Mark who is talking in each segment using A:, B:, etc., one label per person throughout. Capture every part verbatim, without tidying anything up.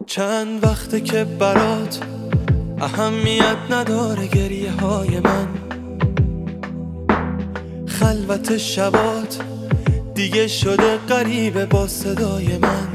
A: چند وقته که برات اهمیت نداره گریه های من، خلوت شبات دیگه شده غریبه با صدای من.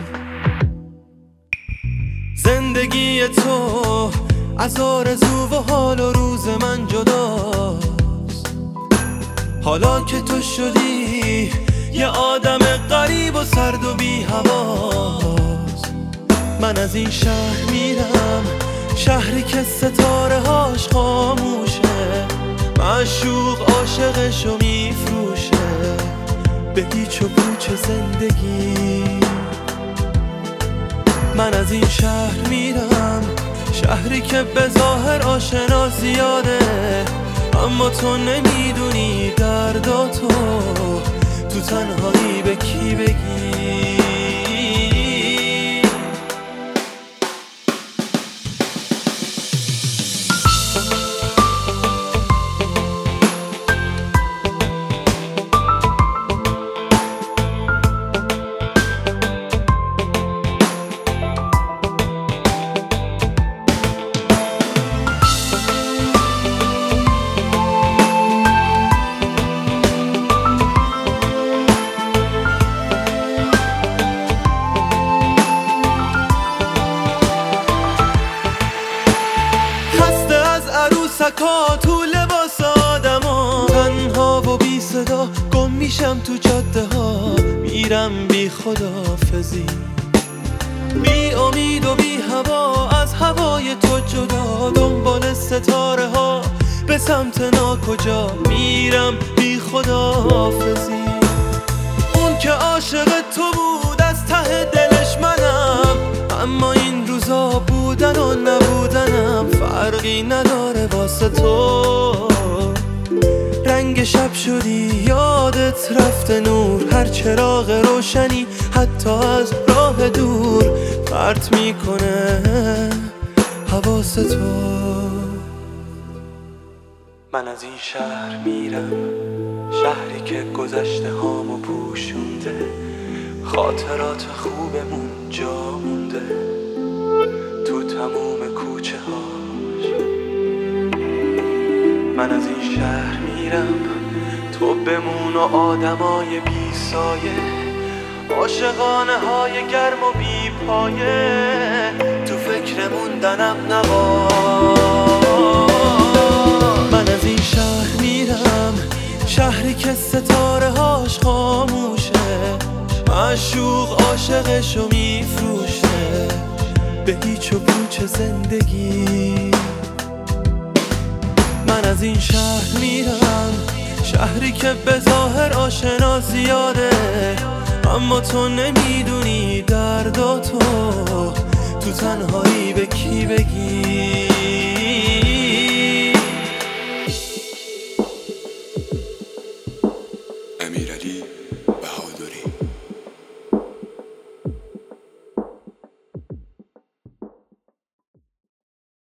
A: زندگی تو از آرزو و حال و روز من جداست، حالا که تو شدی یه آدم غریب و سرد و بی هواست. من از این شهر میرم، شهری که ستاره هاش خاموشه، معشوق عاشقشو میفروشه به هیچ و پوچ زندگی. من از این شهر میرم، شهری که به ظاهر آشنا زیاده، اما تو نمیدونی درداتو تو تنهایی به کی بگی. سکا تو لباس آدما، تنها و بی صدا گم میشم تو جاده ها، میرم بی خداحافظی، بی امید و بی هوا، از هوای تو جدا، دنبال ستاره ها به سمت ناکجا، میرم بی خداحافظی. اون که عاشق تو بود از ته دلش منم، اما این روزا بودن و نبودنم فرقی نداره واسه تو. رنگ شب شدی یادت رفته نور، هر چراغ روشنی حتی از راه دور پرت میکنه حواس تو. من از این شهر میرم، شهری که گذشته هامو پوشونده، خاطرات خوبمون جا مونده تو تموم کوچه هاش. من از این شهر میرم، تو بمون و آدمای بی سایه، عاشقانه های گرم و بی پایه، تو فکر موندنم نباش. من از این شهر میرم، شهری که ستاره هاش خاموشه، معشوق عاشقشو میفروشه به هیچ و پوچ زندگی. من از این شهر میرم، شهری که به ظاهر آشنا زیاده، اما تو نمیدونی درداتو تو تنهایی به کی بگی.